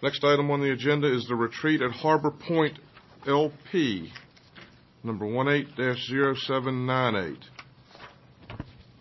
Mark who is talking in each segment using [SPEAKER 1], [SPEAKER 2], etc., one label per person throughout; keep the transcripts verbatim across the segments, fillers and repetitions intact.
[SPEAKER 1] Next item on the agenda is the retreat at Harbor Point L P, number one eight dash zero seven nine eight.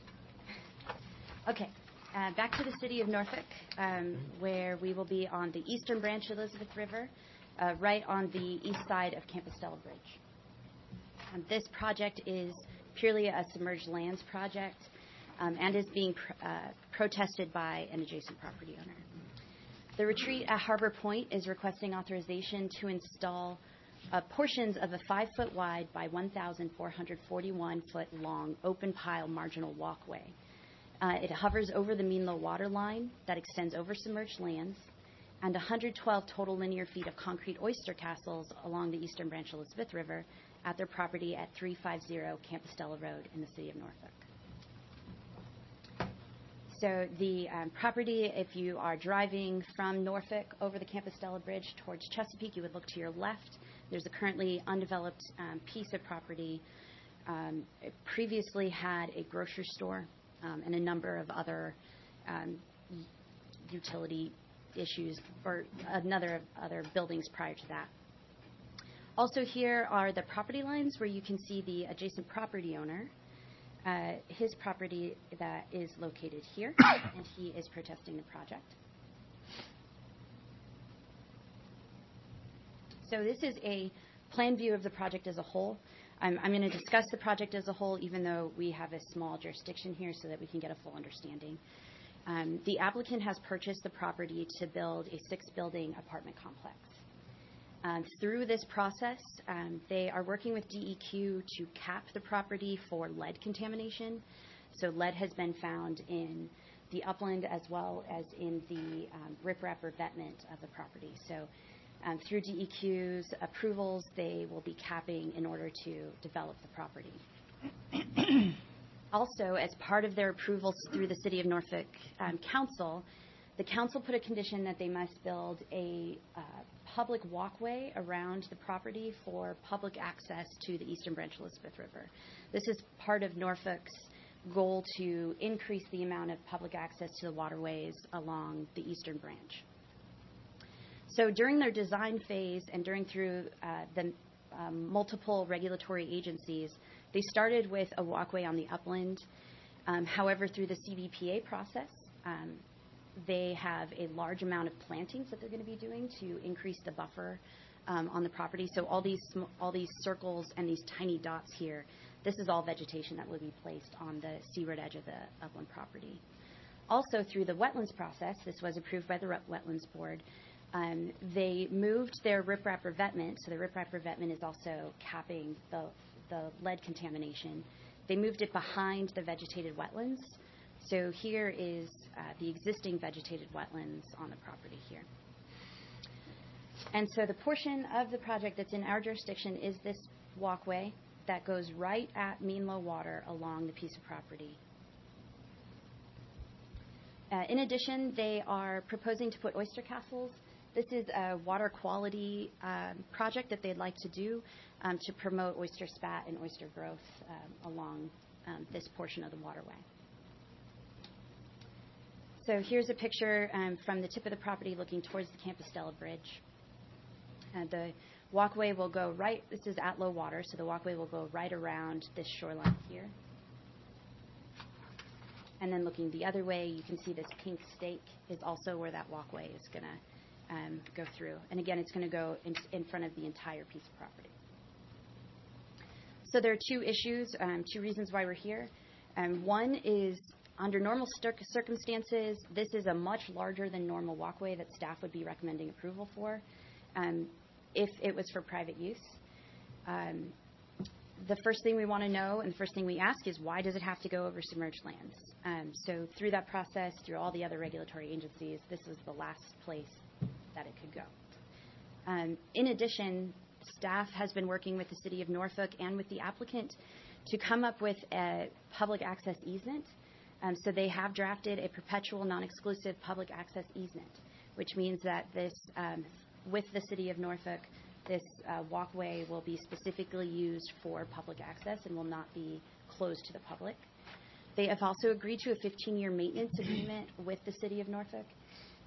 [SPEAKER 2] Okay, uh, back to the city of Norfolk, um, where we will be on the eastern branch of Elizabeth River, uh, right on the east side of Campostella Bridge. Um, this project is purely a submerged lands project um, and is being pr- uh, protested by an adjacent property owner. The retreat at Harbor Point is requesting authorization to install uh, portions of a five-foot wide by one thousand four hundred forty-one foot long open pile marginal walkway. Uh, it hovers over the Mean-Low water line that extends over submerged lands, and one hundred twelve total linear feet of concrete oyster castles along the eastern branch of Elizabeth River at their property at three fifty Campostella Road in the city of Norfolk. So the um, property, if you are driving from Norfolk over the Campostella Bridge towards Chesapeake, you would look to your left. There's a currently undeveloped um, piece of property. Um, it previously had a grocery store um, and a number of other um, utility issues, or another other buildings prior to that. Also here are the property lines where you can see the adjacent property owner. Uh, his property that is located here, and he is protesting the project. So this is a plan view of the project as a whole. I'm, I'm going to discuss the project as a whole, even though we have a small jurisdiction here, so that we can get a full understanding. Um, the applicant has purchased the property to build a six-building apartment complex. Um, through this process, um, they are working with D E Q to cap the property for lead contamination. So lead has been found in the upland as well as in the um, riprap revetment of the property. So um, through D E Q's approvals, they will be capping in order to develop the property. Also, as part of their approvals through the City of Norfolk um, Council, the council put a condition that they must build a uh, public walkway around the property for public access to the eastern branch of Elizabeth River. This is part of Norfolk's goal to increase the amount of public access to the waterways along the eastern branch. So during their design phase and during through uh, the um, multiple regulatory agencies, they started with a walkway on the upland. Um, however, through the C V P A process, um, they have a large amount of plantings that they're going to be doing to increase the buffer um, on the property. So all these sm- all these circles and these tiny dots here, this is all vegetation that will be placed on the seaward edge of the upland property. Also, through the wetlands process, this was approved by the Wetlands Board, um, they moved their riprap revetment. So the riprap revetment is also capping the, the lead contamination. They moved it behind the vegetated wetlands. So here is uh, the existing vegetated wetlands on the property here. And so the portion of the project that's in our jurisdiction is this walkway that goes right at Mean-Low water along the piece of property. Uh, in addition, they are proposing to put oyster castles. This is a water quality um, project that they'd like to do um, to promote oyster spat and oyster growth um, along um, this portion of the waterway. So here's a picture um, from the tip of the property looking towards the Campostella Bridge. Uh, the walkway will go right, this is at low water, so the walkway will go right around this shoreline here. And then looking the other way, you can see this pink stake is also where that walkway is going to um, go through. And again, it's going to go in, in front of the entire piece of property. So there are two issues, um, two reasons why we're here. Um, one is, under normal circumstances, this is a much larger than normal walkway that staff would be recommending approval for um, if it was for private use. Um, the first thing we want to know and the first thing we ask is, why does it have to go over submerged lands? Um, so through that process, through all the other regulatory agencies, this was the last place that it could go. Um, in addition, staff has been working with the City of Norfolk and with the applicant to come up with a public access easement. Um, so they have drafted a perpetual non-exclusive public access easement, which means that this, um, with the City of Norfolk, this uh, walkway will be specifically used for public access and will not be closed to the public. They have also agreed to a fifteen-year maintenance agreement with the City of Norfolk.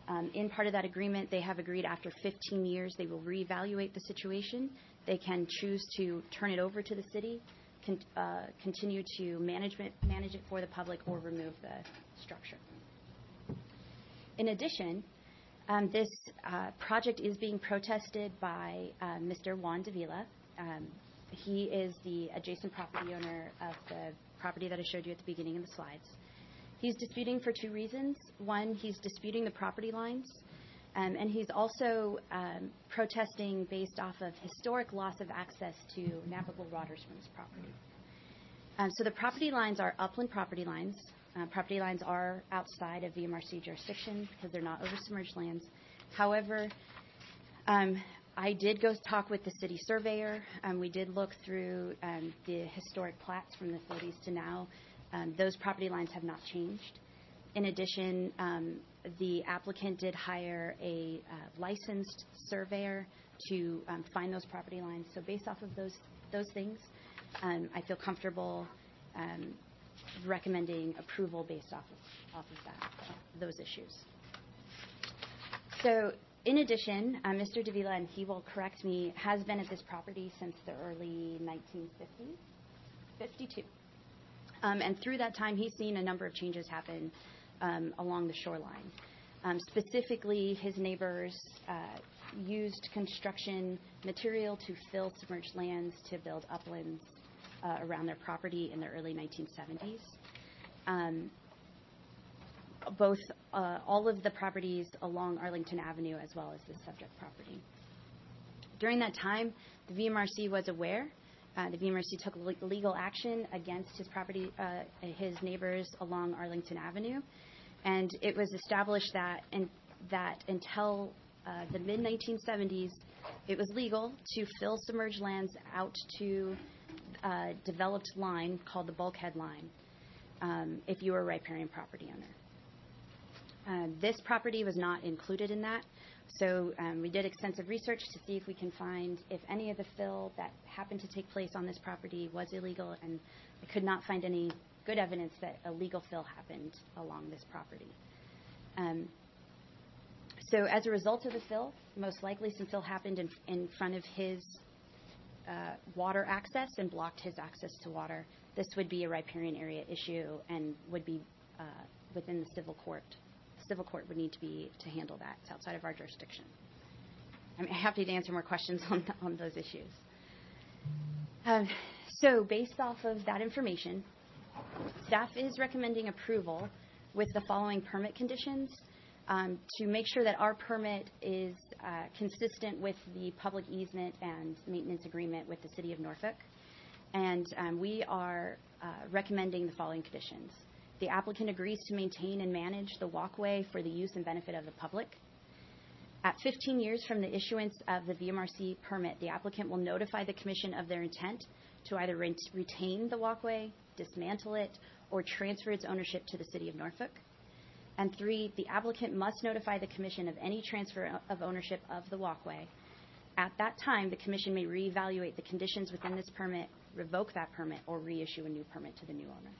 [SPEAKER 2] Um, in part of that agreement, they have agreed after fifteen years they will reevaluate the situation. They can choose to turn it over to the city, con- uh, continue to management, manage it for the public, or remove the structure. In addition, um, this uh, project is being protested by uh, Mister Juan Davila. Um, he is the adjacent property owner of the property that I showed you at the beginning of the slides. He's disputing for two reasons. One, he's disputing the property lines, um, and he's also um, protesting based off of historic loss of access to navigable waters from his property. Um, so the property lines are upland property lines. Uh, property lines are outside of V M R C jurisdiction because they're not over submerged lands. However, um, I did go talk with the city surveyor. Um, we did look through um, the historic plats from the thirties to now. Um, those property lines have not changed. In addition, um, the applicant did hire a uh, licensed surveyor to um, find those property lines. So based off of those those things, um, I feel comfortable um, recommending approval based off of, off of that, uh, those issues. So in addition, uh, Mister Davila, and he will correct me, has been at this property since the early nineteen fifties, fifty-two. Um, and through that time, he's seen a number of changes happen um, along the shoreline. Um, specifically, his neighbors uh, used construction material to fill submerged lands to build uplands uh, around their property in the early nineteen seventies. Um, both, uh, all of the properties along Arlington Avenue as well as the subject property. During that time, the V M R C was aware. Uh, the V M R C took legal action against his property, uh, his neighbors along Arlington Avenue, and it was established that in, that until uh, the mid nineteen seventies, it was legal to fill submerged lands out to a developed line called the bulkhead line um, if you were a riparian property owner. Uh, this property was not included in that. So um, we did extensive research to see if we can find if any of the fill that happened to take place on this property was illegal, and I could not find any good evidence that illegal fill happened along this property. Um, so as a result of the fill, most likely some fill happened in, in front of his uh, water access and blocked his access to water, this would be a riparian area issue and would be uh, within the civil court. Civil court would need to be to handle that. It's outside of our jurisdiction. I'm happy to answer more questions on, on those issues. Um, so based off of that information, staff is recommending approval with the following permit conditions um, to make sure that our permit is uh, consistent with the public easement and maintenance agreement with the City of Norfolk. And um, we are uh, recommending the following conditions. The applicant agrees to maintain and manage the walkway for the use and benefit of the public. At fifteen years from the issuance of the V M R C permit, the applicant will notify the Commission of their intent to either re- retain the walkway, dismantle it, or transfer its ownership to the City of Norfolk. And three, the applicant must notify the Commission of any transfer of ownership of the walkway. At that time, the Commission may reevaluate the conditions within this permit, revoke that permit, or reissue a new permit to the new owner.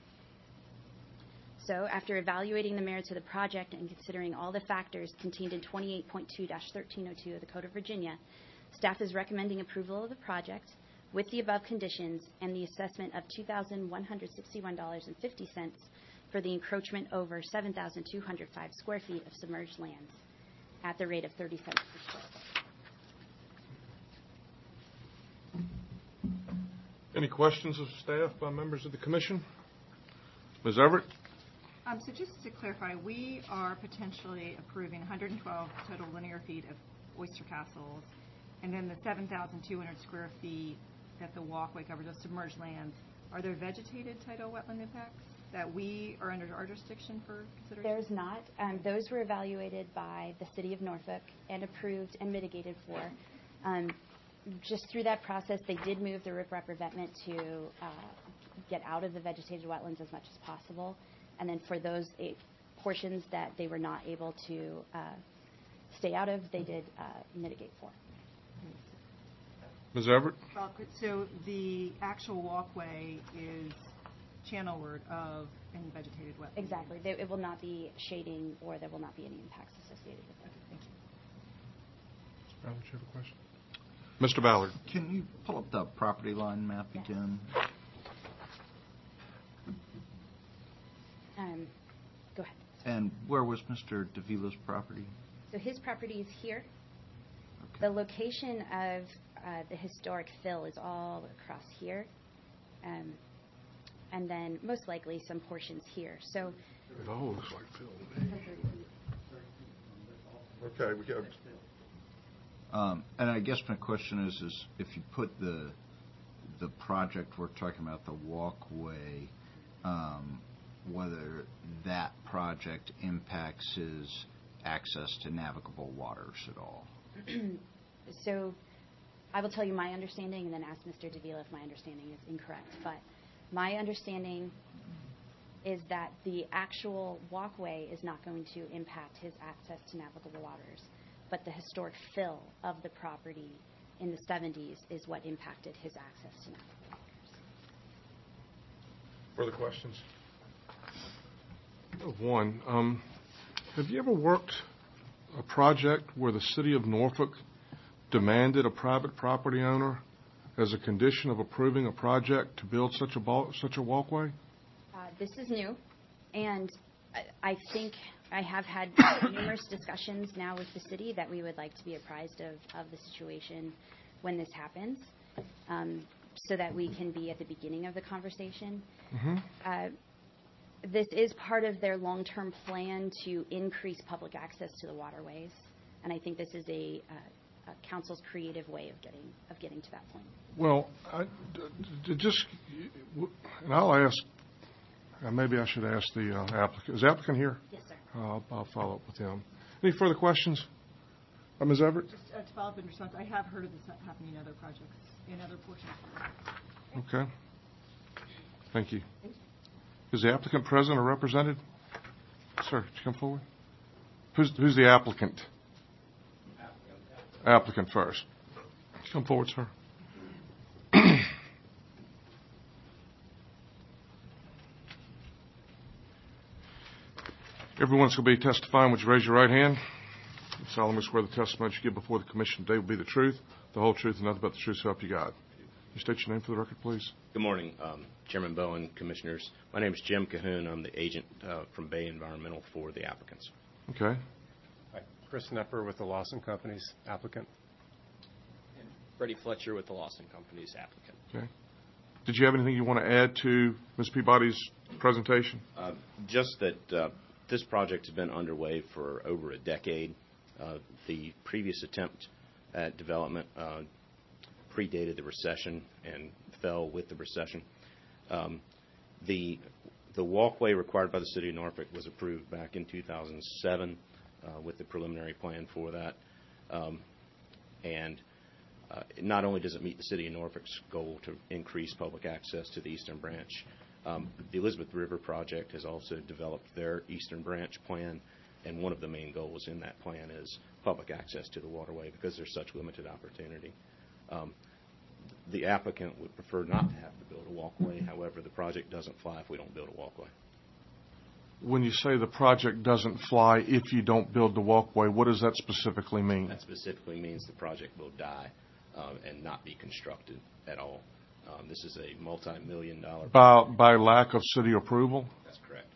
[SPEAKER 2] So after evaluating the merits of the project and considering all the factors contained in twenty-eight point two dash thirteen oh two of the Code of Virginia, staff is recommending approval of the project with the above conditions and the assessment of two thousand one hundred sixty-one dollars and fifty cents for the encroachment over seven thousand two hundred five square feet of submerged lands at the rate of thirty cents per square foot.
[SPEAKER 1] Any questions of staff by members of the Commission? Miz Everett?
[SPEAKER 3] Um, so just to clarify, we are potentially approving one hundred twelve total linear feet of oyster castles, and then the seven thousand two hundred square feet that the walkway covers of submerged lands. Are there vegetated tidal wetland impacts that we are under our jurisdiction for consideration?
[SPEAKER 2] There's not. Um, those were evaluated by the City of Norfolk and approved and mitigated for. Um, just through that process, they did move the riprap revetment to uh, get out of the vegetated wetlands as much as possible. And then for those eight portions that they were not able to uh, stay out of, they did uh, mitigate for.
[SPEAKER 1] Miz Everett?
[SPEAKER 3] Well, so the actual walkway is channelward of any vegetated wetland.
[SPEAKER 2] Exactly. There, it will not be shading, or there will not be any impacts associated with it.
[SPEAKER 3] Okay, thank you.
[SPEAKER 1] Mister Ballard, you have a question? Mister Ballard.
[SPEAKER 4] Can you pull up the property line map
[SPEAKER 2] Yes.
[SPEAKER 4] again?
[SPEAKER 2] Um, go ahead.
[SPEAKER 4] And where was Mister Davila's property?
[SPEAKER 2] So his property is here.
[SPEAKER 4] Okay.
[SPEAKER 2] The location of uh, the historic fill is all across here. Um, and then most likely some portions here. So
[SPEAKER 1] It all looks like Phil to me. Okay, we got.
[SPEAKER 4] Um, and I guess my question is, is if you put the the project we're talking about, the walkway, um, whether that project impacts his access to navigable waters at all.
[SPEAKER 2] So I will tell you my understanding and then ask Mister Davila if my understanding is incorrect. But my understanding is that the actual walkway is not going to impact his access to navigable waters, but the historic fill of the property in the seventies is what impacted his access to navigable waters.
[SPEAKER 1] Further questions? I have One, um, have you ever worked a project where the city of Norfolk demanded a private property owner as a condition of approving a project to build such a ball, such a walkway?
[SPEAKER 2] Uh, this is new, and I, I think I have had numerous discussions now with the city that we would like to be apprised of, of the situation when this happens, um, so that we can be at the beginning of the conversation.
[SPEAKER 1] Mm-hmm.
[SPEAKER 2] Uh, this is part of their long-term plan to increase public access to the waterways, and I think this is a, uh, a council's creative way of getting of getting to that point.
[SPEAKER 1] Well, I, d- d- just, and I'll ask, uh, maybe I should ask the uh, applicant. Is the applicant here?
[SPEAKER 2] Yes, sir.
[SPEAKER 1] Uh, I'll, I'll follow up with him. Any further questions? Uh, Miz Everett?
[SPEAKER 3] Just uh, to follow up in response, I have heard of this happening in other projects, in other portions of the
[SPEAKER 1] Okay. Thank you. Is the applicant present or represented? Sir, could you come forward? Who's, who's the applicant? Applicant. Applicant first. Could you come forward, sir? Everyone's going to be testifying. Would you raise your right hand? You solemnly swear the testimony you give before the commission today will be the truth, the whole truth, and nothing but the truth, so help you God. You state your name for the record, please.
[SPEAKER 5] Good morning, um, Chairman Bowen, Commissioners. My name is Jim Cahoon. I'm the agent uh, from Bay Environmental for the applicants.
[SPEAKER 1] Okay.
[SPEAKER 6] Hi, Chris Nepper with the Lawson Companies, applicant.
[SPEAKER 5] And Freddie Fletcher with the Lawson Companies, applicant.
[SPEAKER 1] Okay. Did you have anything you want to add to Miz Peabody's presentation?
[SPEAKER 5] Uh, just that uh, this project has been underway for over a decade. Uh, the previous attempt at development uh, predated the recession and fell with the recession. Um, the the walkway required by the City of Norfolk was approved back in two thousand seven uh, with the preliminary plan for that. Um, and uh, not only does it meet the City of Norfolk's goal to increase public access to the Eastern Branch, um, the Elizabeth River Project has also developed their Eastern Branch plan, and one of the main goals in that plan is public access to the waterway because there's such limited opportunity. Um, the applicant would prefer not to have to build a walkway. However, the project doesn't fly if we don't build a walkway.
[SPEAKER 1] When you say the project doesn't fly if you don't build the walkway, what does that specifically mean?
[SPEAKER 5] That specifically means the project will die um, and not be constructed at all. Um, this is a multi-million dollar
[SPEAKER 1] By, by lack of city approval?
[SPEAKER 5] That's correct.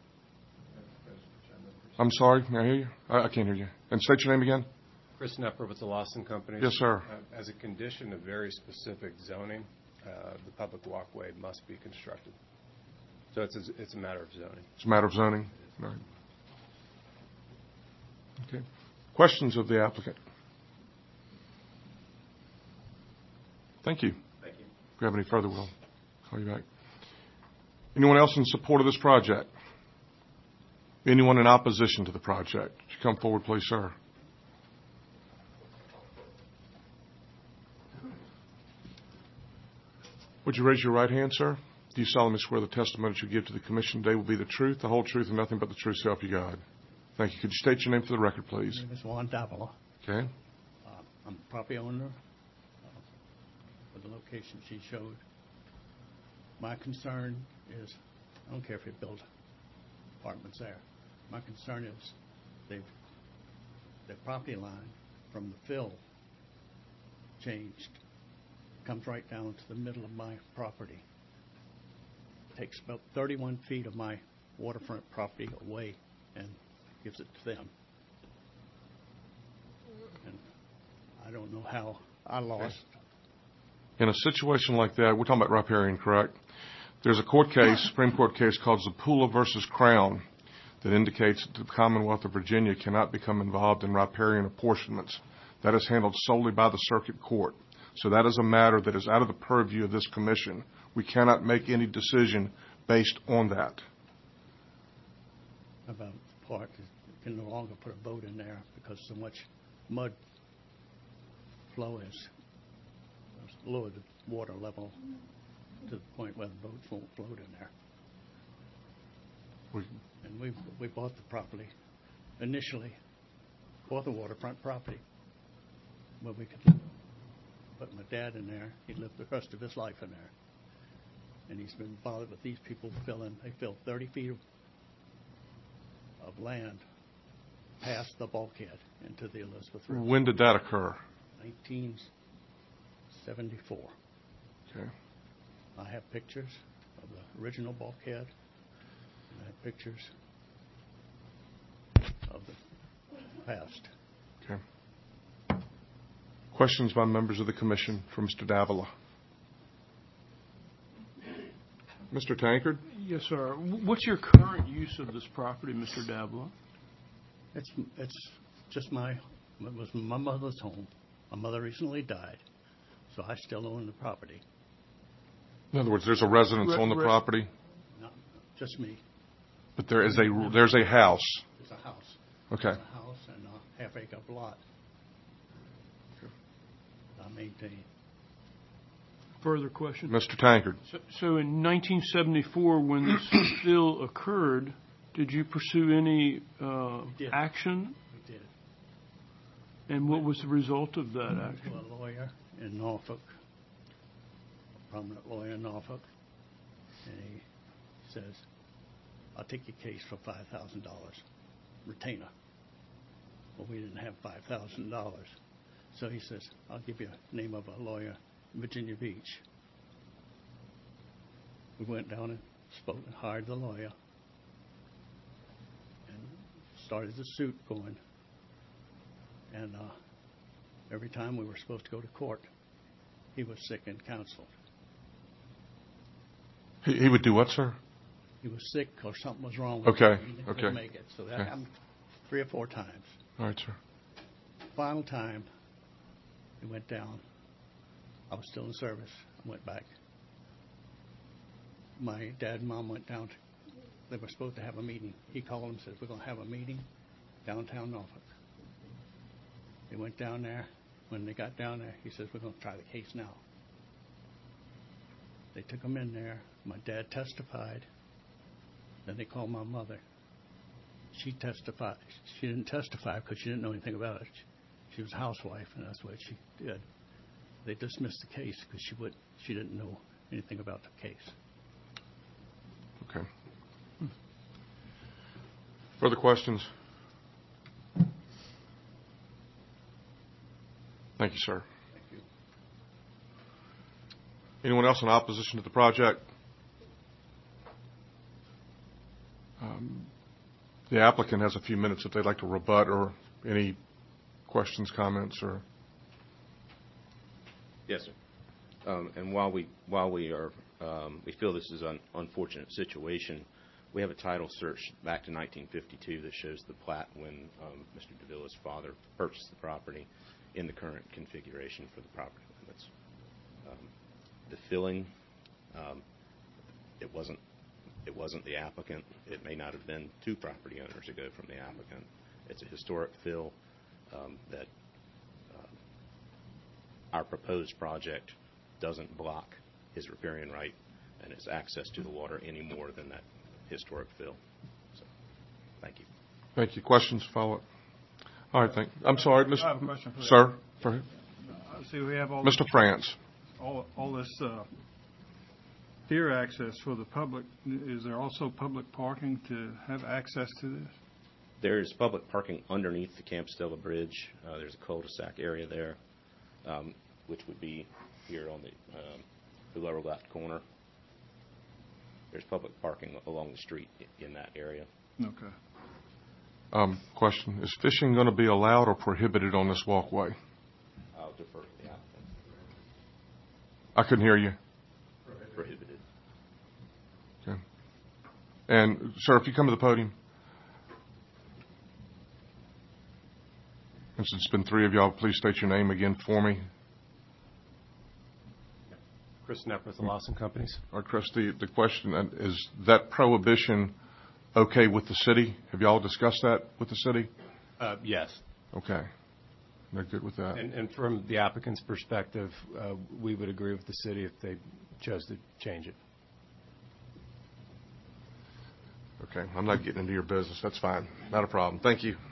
[SPEAKER 1] I'm sorry, may I hear you? I, I can't hear you. And state your name again?
[SPEAKER 6] Chris Nepper with the Lawson Companies.
[SPEAKER 1] Yes, sir.
[SPEAKER 6] Uh, as a condition of very specific zoning, uh, the public walkway must be constructed. So it's a, it's a matter of zoning.
[SPEAKER 1] It's a matter of zoning. Right. Okay. Questions of the applicant? Thank you.
[SPEAKER 5] Thank you.
[SPEAKER 1] If you have any further, we'll call you back. Anyone else in support of this project? Anyone in opposition to the project? Would you come forward, please, sir? Would you raise your right hand, sir? Do you solemnly swear the testimony that you give to the commission today will be the truth, the whole truth, and nothing but the truth, so help you God? Thank you. Could you state your name for the record, please?
[SPEAKER 7] My name is Juan Davila.
[SPEAKER 1] Okay.
[SPEAKER 7] Uh, I'm a property owner uh, for the location she showed. My concern is I don't care if you build apartments there. My concern is they've, their property line from the fill changed, comes right down to the middle of my property. Takes about thirty-one feet of my waterfront property away and gives it to them. And I don't know how I lost.
[SPEAKER 1] In a situation like that, we're talking about riparian, correct? There's a court case, Supreme Court case called Zapula versus Crown, that indicates that the Commonwealth of Virginia cannot become involved in riparian apportionments. That is handled solely by the circuit court. So that is a matter that is out of the purview of this commission. We cannot make any decision based on that.
[SPEAKER 7] About the part that you can no longer put a boat in there because so much mud flow has lowered the water level to the point where the boats won't float in there.
[SPEAKER 1] We,
[SPEAKER 7] and we we bought the property initially, bought the waterfront property where we could put my dad in there. He lived the rest of his life in there. And he's been bothered with these people filling. They filled thirty feet of, of land past the bulkhead into the Elizabeth River.
[SPEAKER 1] when did that occur?
[SPEAKER 7] nineteen seventy-four.
[SPEAKER 1] Okay.
[SPEAKER 7] I have pictures of the original bulkhead, and I have pictures of the past.
[SPEAKER 1] Okay. Questions by members of the commission for Mister Davila? Mister Tankard?
[SPEAKER 8] Yes, sir. What's your current use of this property, Mister Davila?
[SPEAKER 7] It's it's just my it was my mother's home. My mother recently died, so I still own the property.
[SPEAKER 1] In other words, there's a residence
[SPEAKER 8] Re-
[SPEAKER 1] on the
[SPEAKER 8] re-
[SPEAKER 1] property,
[SPEAKER 7] Not just me.
[SPEAKER 1] but there is a there's a house.
[SPEAKER 7] It's a house.
[SPEAKER 1] Okay.
[SPEAKER 7] It's a house and a half acre lot. I maintain.
[SPEAKER 8] Further question?
[SPEAKER 1] Mister Tankard?
[SPEAKER 8] So, so in nineteen seventy-four, when this spill occurred, did you pursue any uh,
[SPEAKER 7] We did.
[SPEAKER 8] action?
[SPEAKER 7] We did.
[SPEAKER 8] And what was the result of that
[SPEAKER 7] To
[SPEAKER 8] action?
[SPEAKER 7] a lawyer in Norfolk, a prominent lawyer in Norfolk, and he says, I'll take your case for five thousand dollars, retainer. Well, we didn't have five thousand dollars. So he says, I'll give you the name of a lawyer in Virginia Beach. We went down and spoke and hired the lawyer and started the suit going. And uh, every time we were supposed to go to court, he was sick and counseled.
[SPEAKER 1] He, he would do what, sir?
[SPEAKER 7] He was sick or something was wrong with
[SPEAKER 1] Okay,
[SPEAKER 7] him. He
[SPEAKER 1] okay.
[SPEAKER 7] couldn't make it. So that
[SPEAKER 1] Okay.
[SPEAKER 7] happened three or four times.
[SPEAKER 1] All right, sir.
[SPEAKER 7] Final time, he went down. I was still in service. I went back. My dad and mom went down. To, they were supposed to have a meeting. He called them and said, we're going to have a meeting downtown Norfolk. They went down there. When they got down there, he says, we're going to try the case now. They took him in there. My dad testified. Then they called my mother. She testified. She didn't testify because she didn't know anything about it. She, she was a housewife, and that's what she did. They dismissed the case because she would she didn't know anything about the case.
[SPEAKER 1] Okay. Further questions? Thank you, sir.
[SPEAKER 7] Thank you.
[SPEAKER 1] Anyone else in opposition to the project? Um, the applicant has a few minutes if they'd like to rebut or any questions, comments, or...
[SPEAKER 5] Yes, sir. Um, and while we while we are um, we feel this is an unfortunate situation, we have a title search back to nineteen fifty-two that shows the plat when um, Mister Davila's father purchased the property in the current configuration for the property limits. Um, the filling, um, it wasn't it wasn't the applicant. It may not have been two property owners ago from the applicant. It's a historic fill um, that. Our proposed project doesn't block his riparian right and his access to the water any more than that historic fill. So, thank you.
[SPEAKER 1] Thank you. Questions, follow-up? All right, thank I'm sorry, Mister
[SPEAKER 9] I have a question for
[SPEAKER 1] Sir? For
[SPEAKER 9] Uh, See, we have all
[SPEAKER 1] Mister
[SPEAKER 9] this,
[SPEAKER 1] France.
[SPEAKER 9] all, all this uh, pier access for the public, is there also public parking to have access to this?
[SPEAKER 5] There's public parking underneath the Camp Stella Bridge. Uh, there's a cul-de-sac area there, um, which would be here on the, um, the lower left corner. There's public parking along the street in that area.
[SPEAKER 9] Okay.
[SPEAKER 1] Um, question, is fishing going to be allowed or prohibited on this walkway?
[SPEAKER 5] I'll defer to the applicant.
[SPEAKER 1] I couldn't hear you.
[SPEAKER 5] Prohibited.
[SPEAKER 1] Okay. And, sir, if you come to the podium. And since it's been three of y'all, please state your name again for me.
[SPEAKER 6] Chris Knapp with the Lawson Companies.
[SPEAKER 1] All right, Chris, the, the question, uh, is that prohibition okay with the city? Have y'all discussed that with the city?
[SPEAKER 6] Uh, yes.
[SPEAKER 1] Okay. They're good with that.
[SPEAKER 6] And, and from the applicant's perspective, uh, we would agree with the city if they chose to change it.
[SPEAKER 1] Okay. I'm not getting into your business. That's fine. Not a problem. Thank you.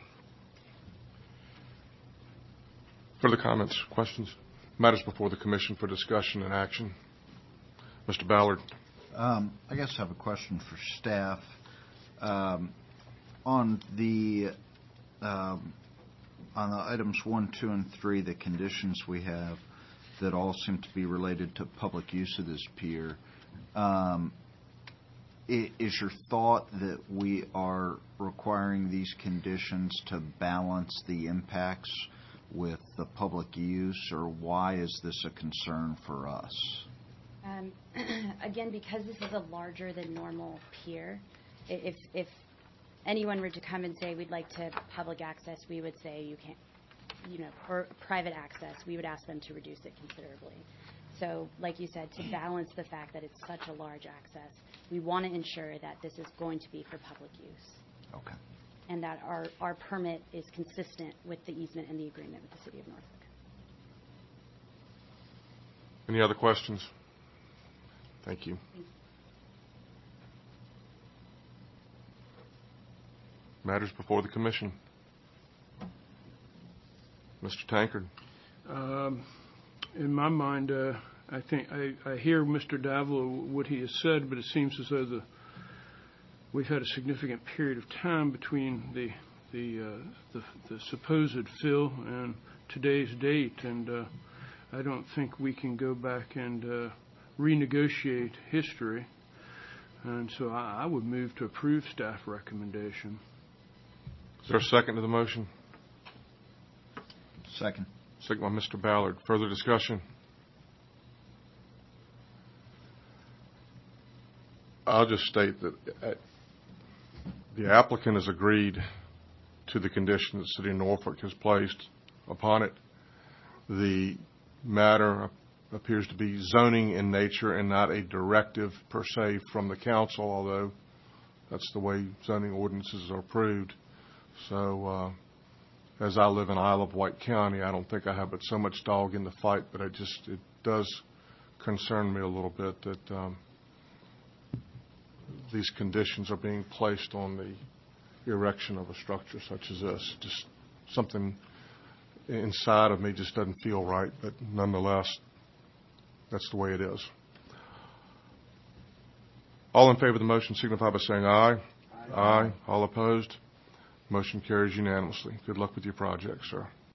[SPEAKER 1] Further comments, questions? Matters before the commission for discussion and action. Mister Ballard.
[SPEAKER 4] Um, I guess I have a question for staff. Um, on the um, on the items one, two, and three, the conditions we have that all seem to be related to public use of this pier, um, i- is your thought that we are requiring these conditions to balance the impacts with the public use, or why is this a concern for us?
[SPEAKER 2] Um, again, because this is a larger than normal pier, i- if, if anyone were to come and say we'd like to public access, we would say you can't, you know, or private access, we would ask them to reduce it considerably. So, like you said, to balance the fact that it's such a large access, we want to ensure that this is going to be for public use.
[SPEAKER 4] Okay.
[SPEAKER 2] And that our, our permit is consistent with the easement and the agreement with the City of Norfolk.
[SPEAKER 1] Any other questions? Thank you. Matters before the commission. Mister Tankard.
[SPEAKER 8] Um, in my mind, uh, I think I, I hear Mister Davila, what he has said, but it seems as though the we've had a significant period of time between the the uh, the, the supposed fill and today's date, and uh, I don't think we can go back and uh, renegotiate history. And so I, I would move to approve staff recommendation.
[SPEAKER 1] Is there a second to the motion?
[SPEAKER 4] Second.
[SPEAKER 1] Second by Mister Ballard. Further discussion? I'll just state that uh, the applicant has agreed to the condition that the City of Norfolk has placed upon it. The matter appears to be zoning in nature and not a directive per se from the council, although that's the way zoning ordinances are approved. So uh, as I live in Isle of Wight County, I don't think I have but so much dog in the fight, but it just it does concern me a little bit that um, these conditions are being placed on the erection of a structure such as this. Just something inside of me just doesn't feel right, but nonetheless, that's the way it is. All in favor of the motion signify by saying aye. Aye. Aye. All opposed? Motion carries unanimously. Good luck with your project, sir.